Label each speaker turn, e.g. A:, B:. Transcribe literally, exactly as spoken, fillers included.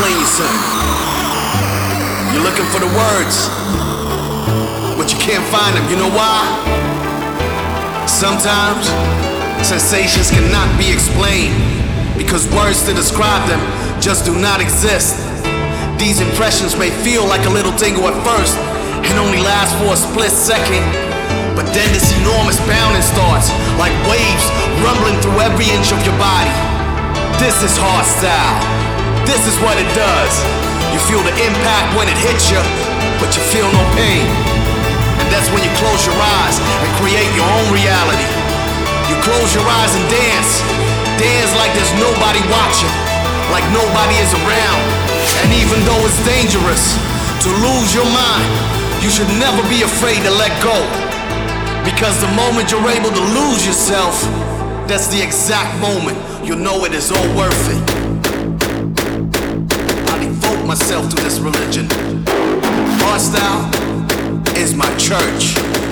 A: explain you something. You're looking for the words, but you can't find them. You know why? Sometimes sensations cannot be explained because words to describe them just do not exist. These impressions may feel like a little tingle at first and only last for a split second, but then this enormous bounding starts like waves rumbling through every inch of your body. This is hardstyle. This is what it does. You feel the impact when it hits you, but you feel no pain. And that's when you close your eyes and create your own reality. You close your eyes and dance. Dance like there's nobody watching, like nobody is around. And even though it's dangerous to lose your mind, you should never be afraid to let go. Because the moment you're able to lose yourself, that's the exact moment you'll know it is all worth it. I devote myself to this religion. Hardstyle is my church.